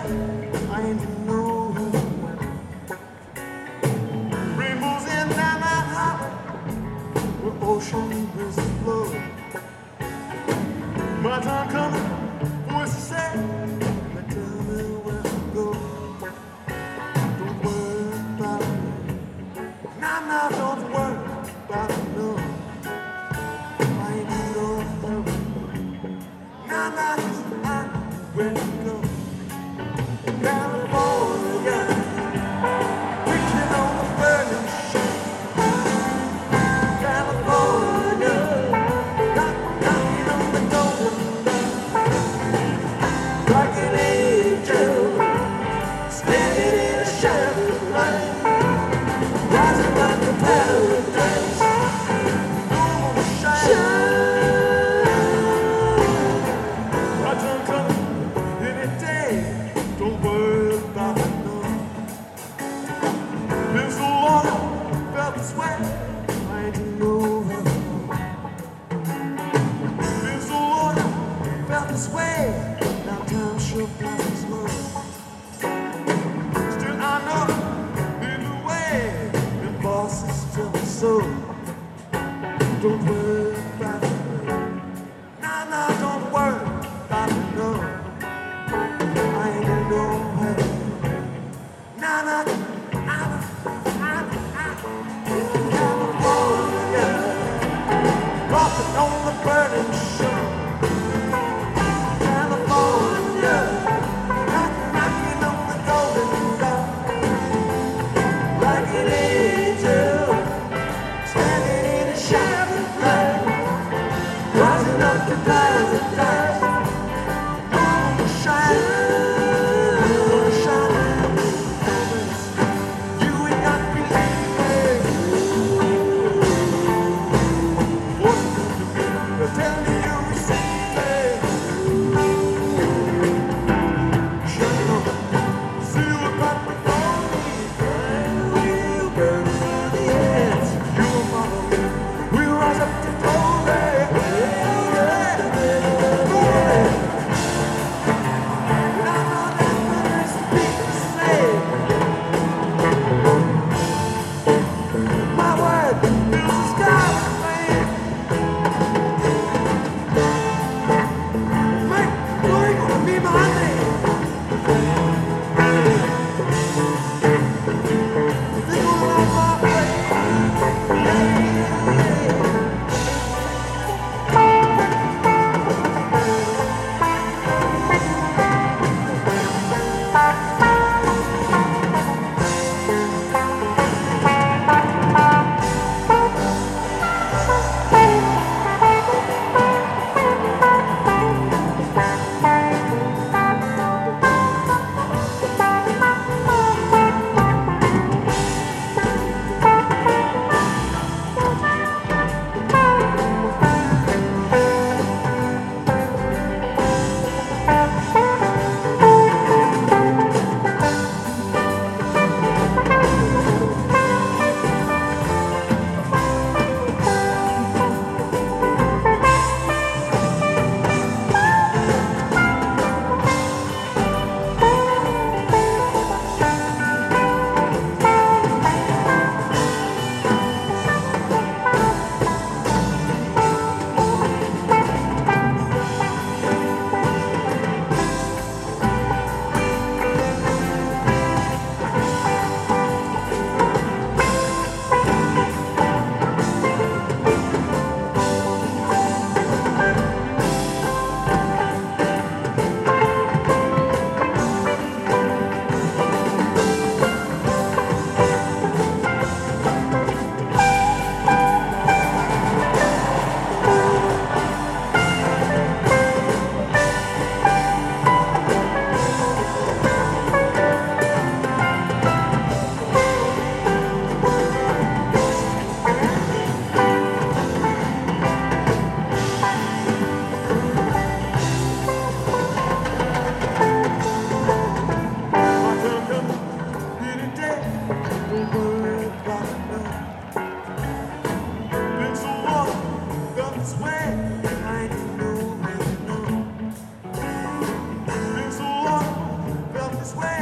I ain't know rainbows in Diamond Harbor, where ocean breezes blow. My time coming, voices say, they tell me where to go. Don't worry about it. Nah, don't worry about it, no. I ain't in no hurry. Nah, I'm where to go. California, preaching on the burning shore. California, knocking on the golden door. Like an angel, standing in a shadow of light, rising up to paradise. Gonna shine. My time coming any day. Don't worry about it, no. Been so long, felt this way. I ain't know how. Been so long, felt this way. Now time sure passes slow. Still I know, lead the way. The bosses tell me so. Don't worry about it. Nah, don't worry about it, no. I ain't in no hurry. Nah, California, rocking on the burning shore. California, knocking on the golden door. Like an angel, standing in a shadow of light, rising up to paradise. Gonna shine. We'll rise up to glory.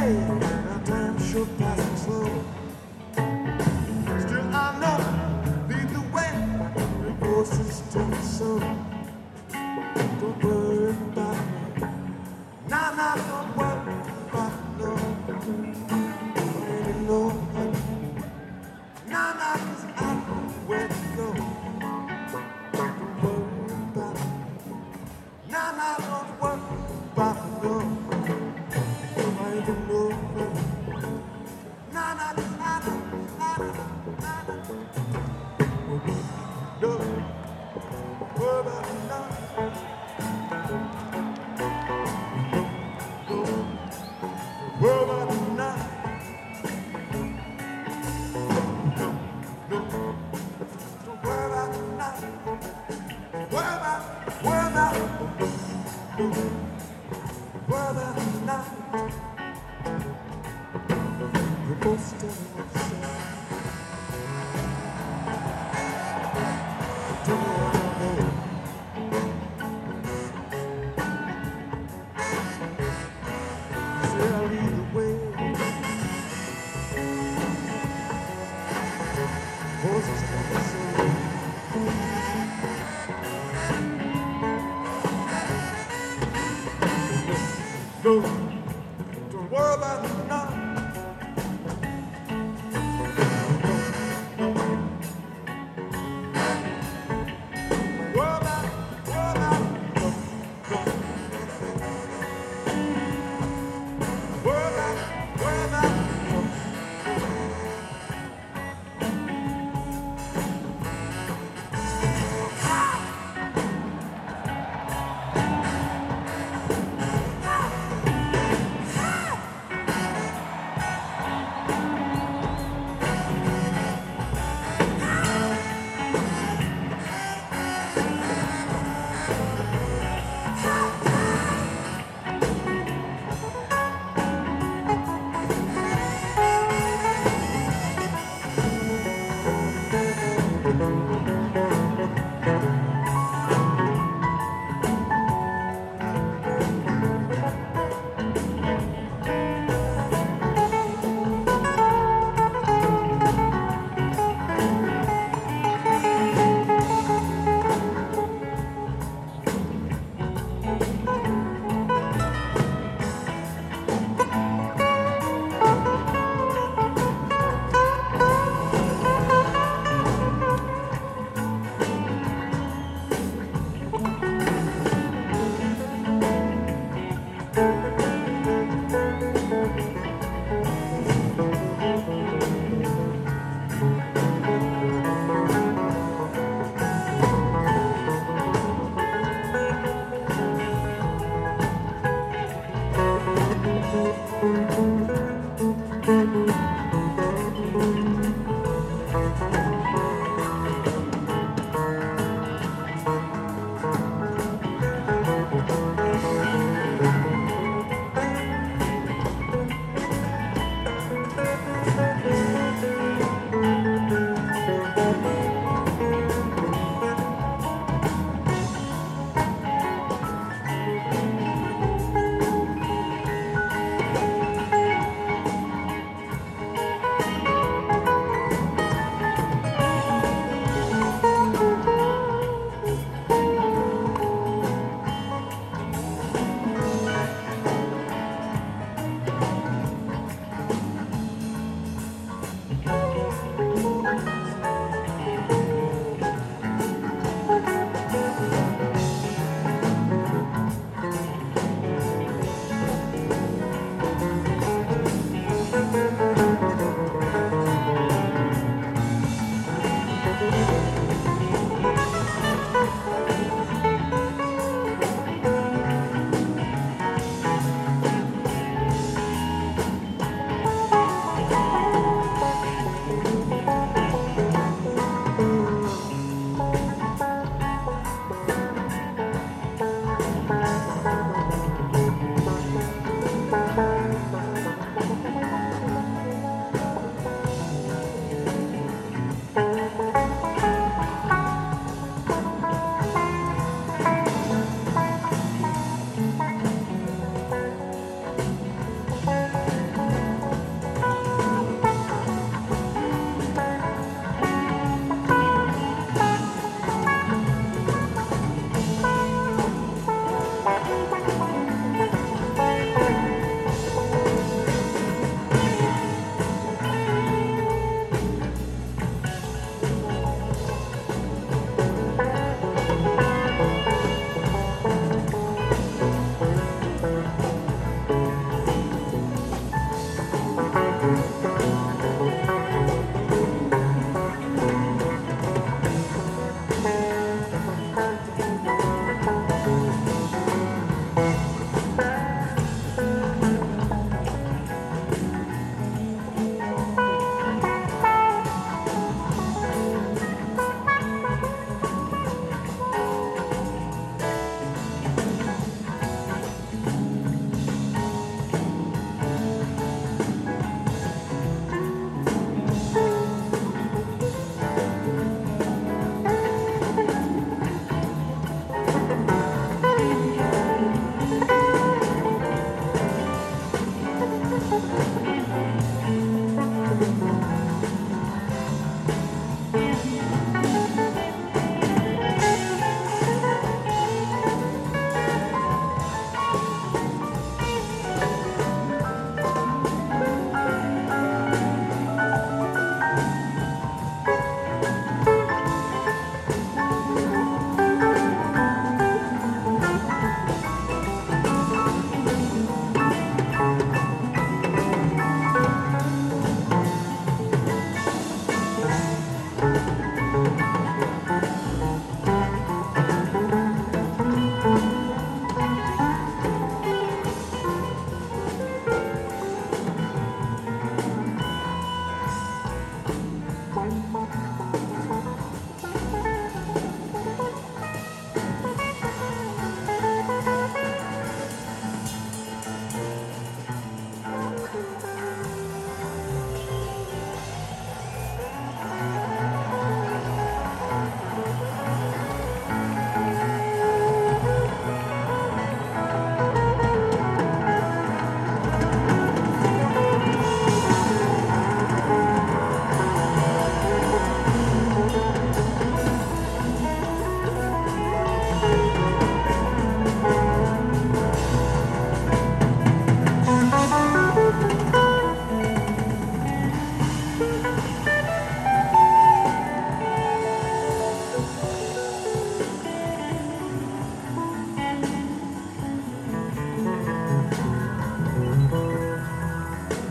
day, now time sure passing slow. Still I know, lead the way, your voices tell me so. Don't worry about me, nah, nah, don't worry about no. Ain't no honey, nah, nah, 'cause I know where to go. Don't worry about me, nah, nah, don't worry about no. Ain't no honey, nah, nah, 'cause I know, no, worry about nothing. Worry about nothing. No, don't worry about nothing. Worry about, no, worry about nothing. You're both still in the same. Tell me what I know. Say I'll lead the way. Voices tell me so. No.